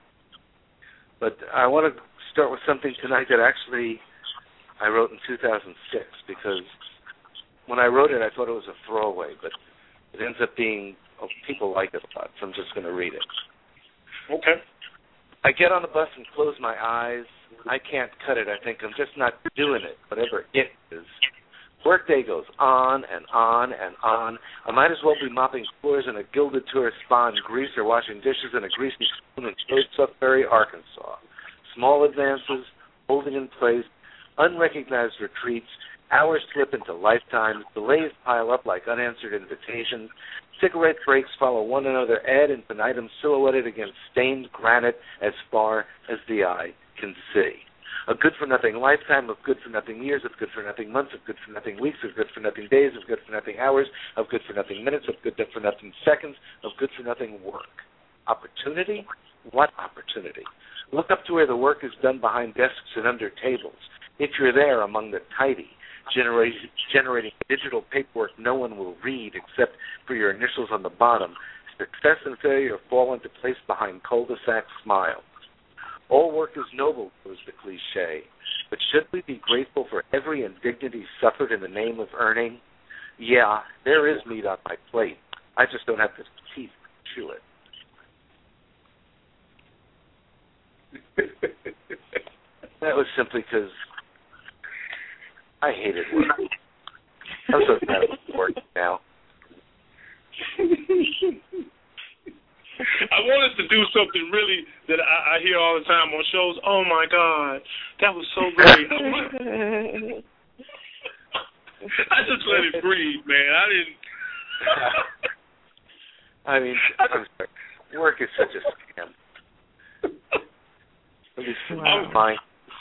Speaker 4: But I want to start with something tonight that actually I wrote in 2006 because when I wrote it, I thought it was a throwaway, but it ends up being, people like it a lot, so I'm just going to read it.
Speaker 3: Okay.
Speaker 4: I get on the bus and close my eyes. I can't cut it. I think I'm just not doing it, whatever it is. Workday goes on and on and on. I might as well be mopping floors in a gilded tourist spa in Greece or washing dishes in a greasy spoon in Sudbury, Arkansas. Small advances, holding in place, unrecognized retreats, hours slip into lifetimes, delays pile up like unanswered invitations, cigarette breaks follow one another ad infinitum silhouetted against stained granite as far as the eye can see. A good-for-nothing lifetime of good-for-nothing years, of good-for-nothing months, of good-for-nothing weeks, of good-for-nothing days, of good-for-nothing hours, of good-for-nothing minutes, of good-for-nothing seconds, of good-for-nothing work. Opportunity? What opportunity? Look up to where the work is done behind desks and under tables. If you're there among the tidy, generating digital paperwork no one will read except for your initials on the bottom, success and failure fall into place behind cul-de-sac smiles. All work is noble, goes the cliche, but should we be grateful for every indignity suffered in the name of earning? Yeah, there is meat on my plate. I just don't have the teeth to chew it. That was simply because I hated work. I'm so glad it's work now.
Speaker 3: I wanted to do something really that I hear all the time on shows. Oh, my God, that was so great. I just let it breathe, man. I didn't.
Speaker 4: I mean, I'm sorry. Work is such a scam. Let me see my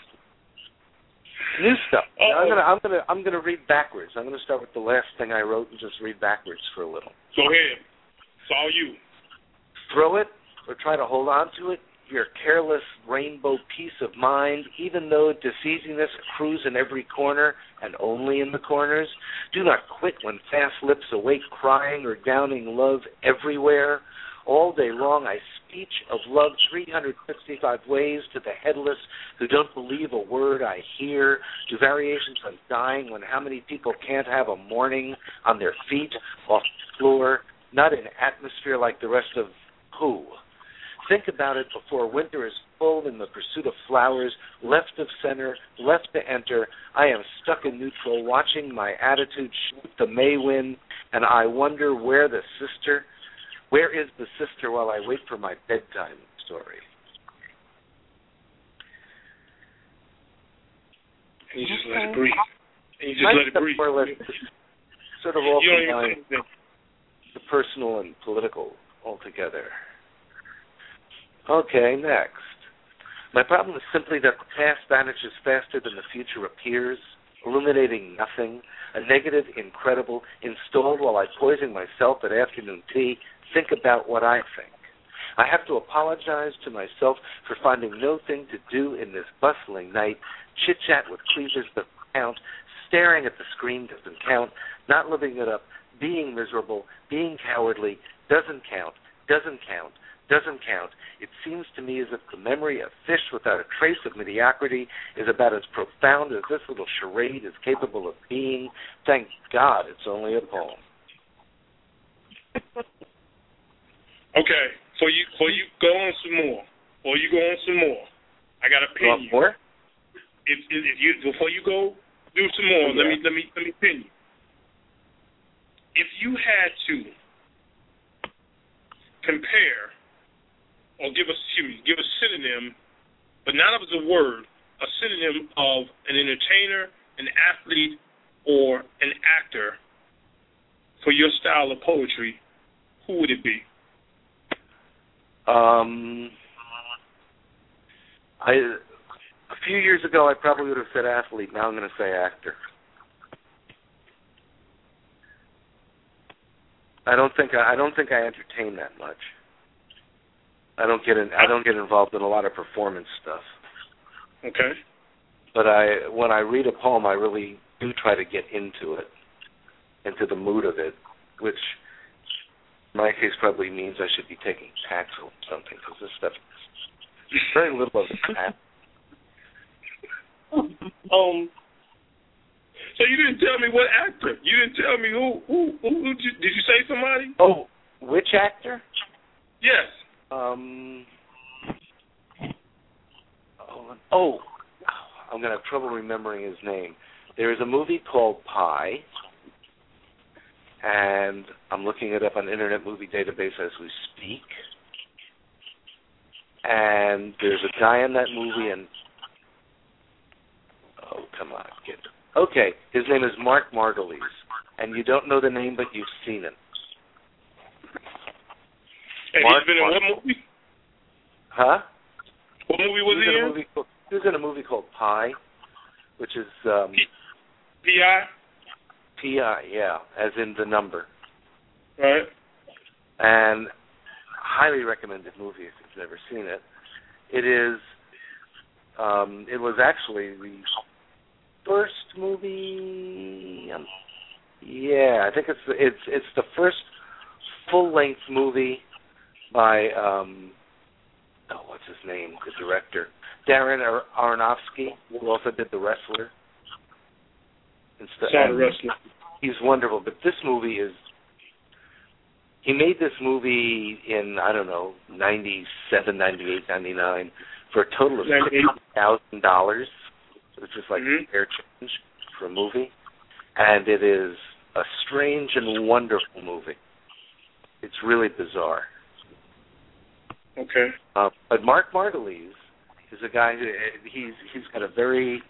Speaker 4: new stuff. I'm gonna read backwards. I'm gonna start with the last thing I wrote and just read backwards for a little.
Speaker 3: Go ahead. It's all you.
Speaker 4: Throw it or try to hold on to it, your careless rainbow peace of mind, even though diseasiness accrues in every corner and only in the corners. Do not quit when fast lips awake crying or downing love everywhere. All day long I speech of love 365 ways to the headless who don't believe a word I hear, to variations on dying when how many people can't have a morning on their feet, off the floor, not in atmosphere like the rest of who? Think about it before winter is full in the pursuit of flowers, left of center, left to enter. I am stuck in neutral, watching my attitude shoot the May wind, and I wonder where is the sister while I wait for my bedtime story.
Speaker 3: And you just let it breathe. And you just let it breathe.
Speaker 4: More or less, sort of all combine the personal and political altogether. Okay, next. My problem is simply that the past vanishes faster than the future appears, illuminating nothing, a negative, incredible, installed while I poison myself at afternoon tea, think about what I think. I have to apologize to myself for finding no thing to do in this bustling night. Chit-chat with cleavers doesn't count. Staring at the screen doesn't count. Not living it up, being miserable, being cowardly doesn't count, doesn't count, doesn't count. It seems to me as if the memory of fish without a trace of mediocrity is about as profound as this little charade is capable of being. Thank God it's only a poem.
Speaker 3: Okay, before you go on some more, I got a pin you.
Speaker 4: More?
Speaker 3: If you before you go do some more,
Speaker 4: yeah.
Speaker 3: let me pin you. If you had to compare or give a synonym, but not as a word, a synonym of an entertainer, an athlete, or an actor for your style of poetry, who would it be?
Speaker 4: A few years ago, I probably would have said athlete. Now I'm going to say actor. I don't think I entertain that much. I don't get involved in a lot of performance stuff.
Speaker 3: Okay.
Speaker 4: But when I read a poem, I really do try to get into it, into the mood of it, which in my case probably means I should be taking Paxil or something, because this stuff is very little of it.
Speaker 3: So you didn't tell me what actor. You didn't tell me who did you say somebody?
Speaker 4: Oh, which actor?
Speaker 3: Yes.
Speaker 4: I'm going to have trouble remembering his name. There is a movie called Pi, and I'm looking it up on Internet Movie Database as we speak. And there's a guy in that movie, and oh, come on, kid. Okay, his name is Mark Margulies, and you don't know the name, but you've seen him.
Speaker 3: And he's been in what movie?
Speaker 4: Huh?
Speaker 3: What movie was he in?
Speaker 4: He was in a movie called Pi, which is
Speaker 3: P.I.?
Speaker 4: P.I., yeah, as in the number.
Speaker 3: Right.
Speaker 4: And highly recommended movie if you've never seen it. It is. It was actually the first movie. I think it's the first full-length movie by what's his name? The director, Darren Aronofsky, who also did The Wrestler.
Speaker 3: Saw The Wrestler.
Speaker 4: He's wonderful, but this movie is. He made this movie in, I don't know, 97, 98, 99, for a total of $60,000, which is like fair change for a movie. And it is a strange and wonderful movie. It's really bizarre.
Speaker 3: Okay.
Speaker 4: But Mark Margulies is a guy who, he's got a very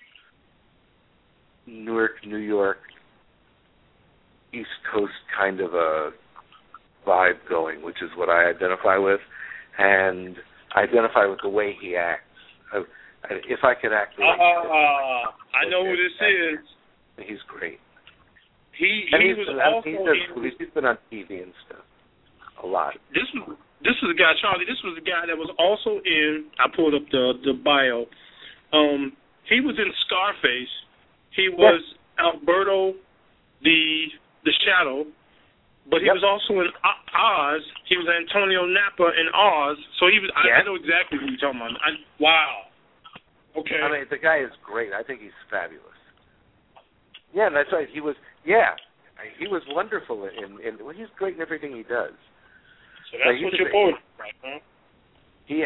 Speaker 4: Newark, New York, East Coast kind of a vibe going, which is what I identify with, and I identify with the way he acts. If I could act,
Speaker 3: I know who this is.
Speaker 4: He's great.
Speaker 3: He's
Speaker 4: been on TV and stuff a lot.
Speaker 3: This was a guy, Charlie. This was a guy that was also in. I pulled up the bio. He was in Scarface. He was Alberto, the Shadow. But he was also in Oz. He was Antonio Napa in Oz. So he was. I know exactly who you're talking about. Wow. Okay.
Speaker 4: I mean, the guy is great. I think he's fabulous. Yeah, and that's right. He was. Yeah, he was wonderful in he's great in everything he does.
Speaker 3: So that's what you're pointing right, huh?
Speaker 4: He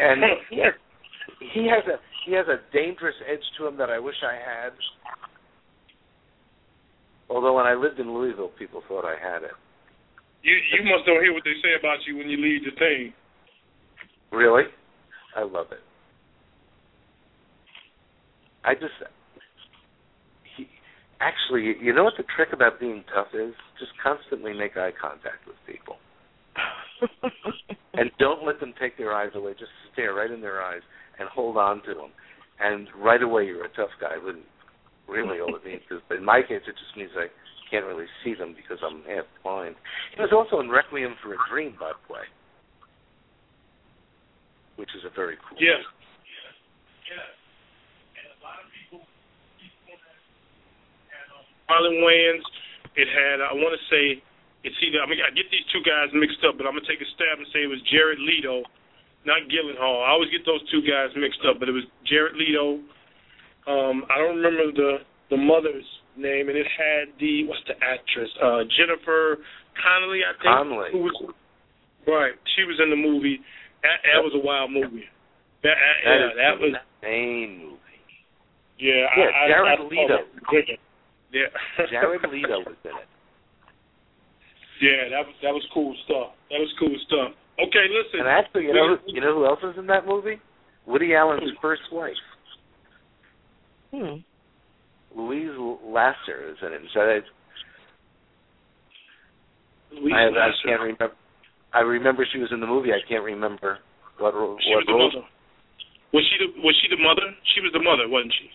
Speaker 4: has a dangerous edge to him that I wish I had. Although when I lived in Louisville, people thought I had it.
Speaker 3: You must don't hear what they say about you when you leave the thing.
Speaker 4: Really? I love it. Actually, you know what the trick about being tough is? Just constantly make eye contact with people. And don't let them take their eyes away. Just stare right in their eyes and hold on to them. And right away you're a tough guy. Really all it means is, but in my case, it just means I can't really see them because I'm half blind. He was also in Requiem for a Dream, by the way. which is a very cool.
Speaker 3: Yeah.
Speaker 4: Movie.
Speaker 3: Marlon Wayans. It had, I want to say, it's either, I get these two guys mixed up, but I'm going to take a stab and say it was Jared Leto, not Gyllenhaal. I always get those two guys mixed up, but it was Jared Leto. I don't remember the mother's name, and it had what's the actress? Jennifer Connelly, I think.
Speaker 4: Connelly.
Speaker 3: Right. She was in the movie. That was a wild movie. That was
Speaker 4: the main movie.
Speaker 3: Yeah,
Speaker 4: Jared Leto.
Speaker 3: Yeah.
Speaker 4: Jared Leto was in it.
Speaker 3: Yeah, that was cool stuff. Okay, listen.
Speaker 4: And actually, you know who else was in that movie? Woody Allen's first wife. Louise Lasser is in it. So I can't remember. I remember she was in the movie. I can't remember what role.
Speaker 3: Was she the mother? She was the mother, wasn't she?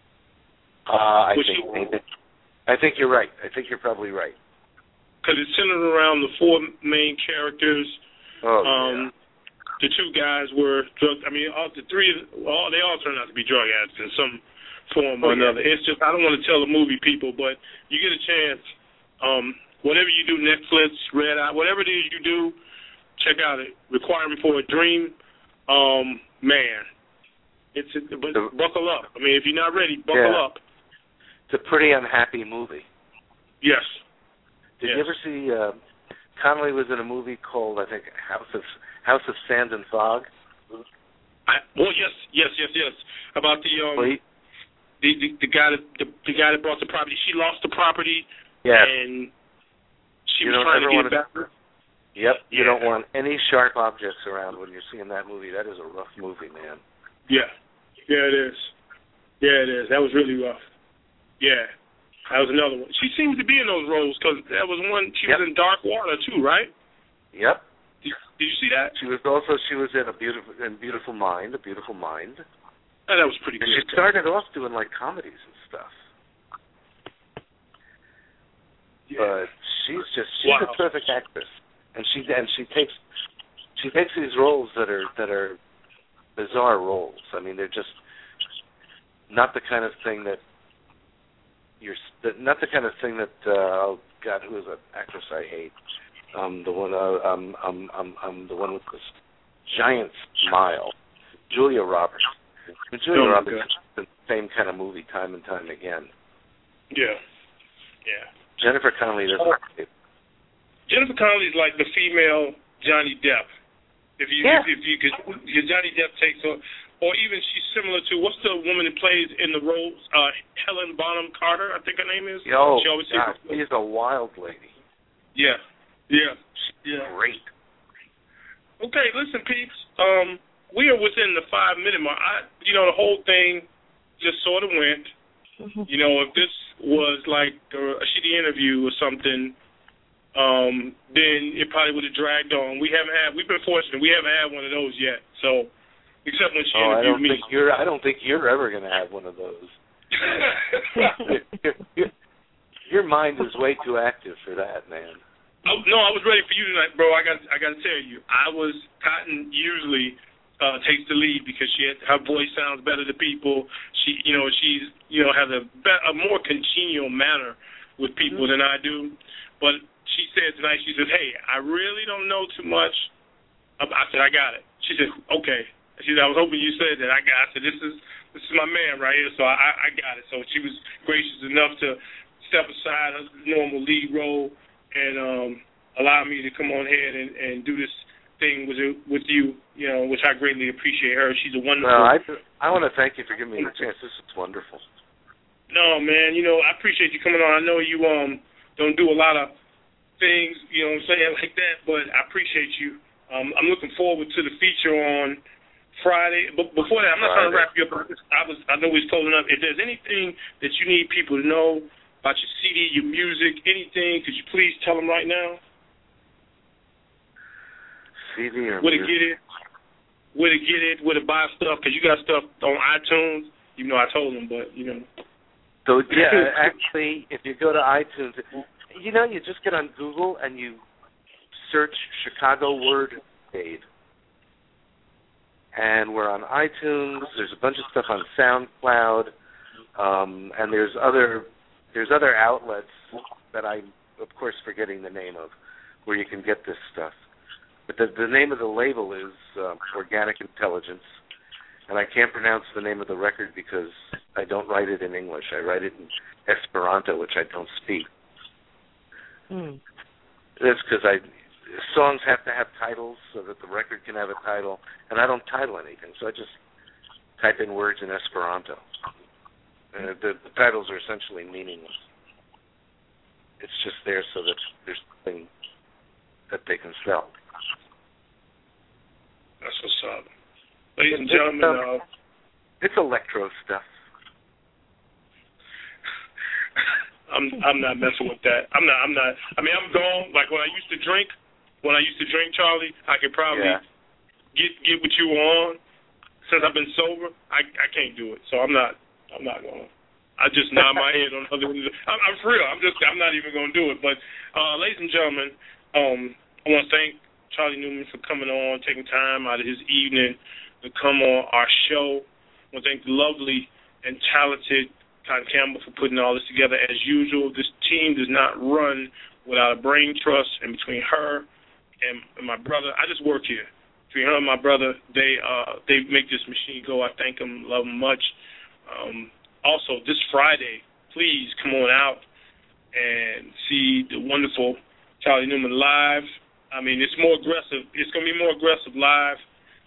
Speaker 4: I think you're right. I think you're probably right.
Speaker 3: Because it's centered around the four main characters.
Speaker 4: Yeah.
Speaker 3: The two guys were the three. They all turned out to be drug addicts in some form or another. It's just I don't want to tell the movie people, but you get a chance. Whatever you do, Netflix, Red Eye, whatever it is you do, check out it. Requirement for a Dream. Man, but buckle up. I mean, if you're not ready, buckle up.
Speaker 4: It's a pretty unhappy movie.
Speaker 3: Yes.
Speaker 4: Did you ever see? Connelly was in a movie called, I think, House of Sand and Fog.
Speaker 3: Yes. About the guy that brought the property. She lost the property.
Speaker 4: Yeah.
Speaker 3: And she was trying to get it back.
Speaker 4: Yep. You don't want any sharp objects around when you're seeing that movie. That is a rough movie, man.
Speaker 3: Yeah. Yeah, it is. That was really rough. Yeah. That was another one. She seems to be in those roles because that was one. She was in Dark Water too, right?
Speaker 4: Yep.
Speaker 3: Did you see that?
Speaker 4: She was in Beautiful Mind.
Speaker 3: Oh, that was pretty good.
Speaker 4: And she started off doing like comedies and stuff. Yeah. But she's a terrific actress, and she takes these roles that are bizarre roles. I mean, they're just not the kind of thing that. Not the kind of thing that oh God, who is an actress I hate? The one with this giant smile, Julia Roberts. Julia Roberts is the same kind of movie time and time again.
Speaker 3: Yeah.
Speaker 4: Jennifer Connelly doesn't.
Speaker 3: Jennifer Connelly's like the female Johnny Depp. If you Johnny Depp takes her. Or even she's similar to, what's the woman that plays in the roles? Helen Bonham Carter, I think her name is.
Speaker 4: She's a wild lady.
Speaker 3: Yeah.
Speaker 4: Great.
Speaker 3: Okay, listen, peeps. We are within the 5-minute mark. The whole thing just sort of went. If this was like a shitty interview or something, then it probably would have dragged on. We've been fortunate. We haven't had one of those yet. So. Except when she interviewed me.
Speaker 4: I don't think you're ever going to have one of those. Your mind is way too active for that, man.
Speaker 3: No, I was ready for you tonight, bro. I got to tell you, Cotton usually takes the lead because her voice sounds better to people. She's has a more congenial manner with people than I do. But she said tonight, she said, "Hey, I really don't know too much." I said, "I got it." She said, "Okay." She said, "I was hoping you said that." I said, "This is my man right here," so I got it. So she was gracious enough to step aside her normal lead role and allow me to come on here and do this thing with you, which I greatly appreciate her. She's a wonderful.
Speaker 4: Well, I want to thank you for giving me the chance. This is wonderful.
Speaker 3: No, man, I appreciate you coming on. I know you don't do a lot of things, like that, but I appreciate you. I'm looking forward to the feature on Friday. But before that, I'm not trying to wrap you up. I know he's closing up. If there's anything that you need people to know about your CD, your music, anything, could you please tell them right now?
Speaker 4: CD or
Speaker 3: where to get it, where to buy stuff, because you got stuff on iTunes, even though I told them, but,
Speaker 4: So, actually, if you go to iTunes, you just get on Google and you search Chicago Word Aid. and we're on iTunes. There's a bunch of stuff on SoundCloud, and there's other outlets that I'm, of course, forgetting the name of, where you can get this stuff. But the name of the label is Organic Intelligence, and I can't pronounce the name of the record because I don't write it in English. I write it in Esperanto, which I don't speak. That's because songs have to have titles so that the record can have a title, and I don't title anything, so I just type in words in Esperanto. The titles are essentially meaningless. It's just there so that there's something that they can sell.
Speaker 3: That's what's up. Ladies and gentlemen,
Speaker 4: it's electro stuff.
Speaker 3: I'm not messing with that. I'm not. I mean, I'm gone. Like when I used to drink, Charlie, I could probably get what you were on. Since I've been sober, I can't do it. So I'm not going. I just nod my head on other. I'm for real. I'm not even going to do it. But ladies and gentlemen, I want to thank Charlie Newman for coming on, taking time out of his evening to come on our show. I want to thank the lovely and talented Cotton Campbell for putting all this together. As usual, this team does not run without a brain trust, and between her and my brother, I just work here. Between her and my brother, they make this machine go. I thank them, love them much. Also, this Friday, please come on out and see the wonderful Charlie Newman live. I mean, it's more aggressive. It's going to be more aggressive live.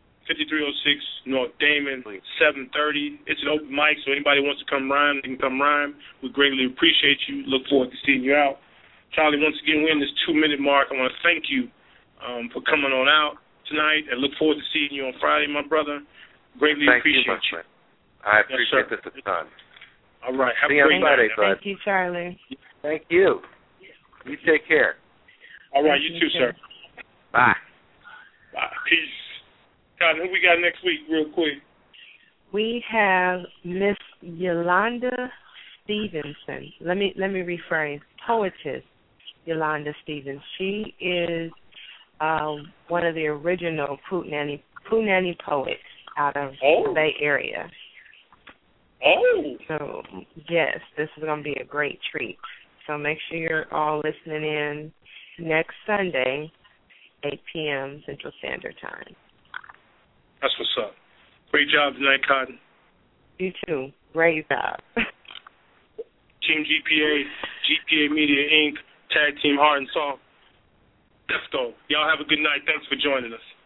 Speaker 3: 5306 North Damon, 7:30. It's an open mic, so anybody wants to come rhyme, they can come rhyme. We greatly appreciate you. Look forward to seeing you out. Charlie, once again, we're in this 2-minute mark. I want to thank you for coming on out tonight, and look forward to seeing you on Friday, my brother. Greatly appreciate you.
Speaker 4: Thank you, my friend. I appreciate this a ton.
Speaker 3: All right. Have
Speaker 4: See you on Friday, bud.
Speaker 2: Thank you, Charlie.
Speaker 4: Thank you. You take care.
Speaker 3: All right, you too, sir.
Speaker 4: Bye.
Speaker 3: Bye. Peace. God, who we got next week, real quick?
Speaker 2: We have Miss Yolanda Stevenson. Let me rephrase. Poetess Yolanda Stevenson. She is one of the original Punani poets out of the Bay Area.
Speaker 3: Oh.
Speaker 2: So, yes, this is going to be a great treat. So make sure you're all listening in next Sunday, 8 p.m. Central Standard Time.
Speaker 3: That's what's up. Great job tonight, Cotton.
Speaker 2: You too. Great job.
Speaker 3: Team GPA Media, Inc., Tag Team Heart and Soul. Let's go. Y'all have a good night. Thanks for joining us.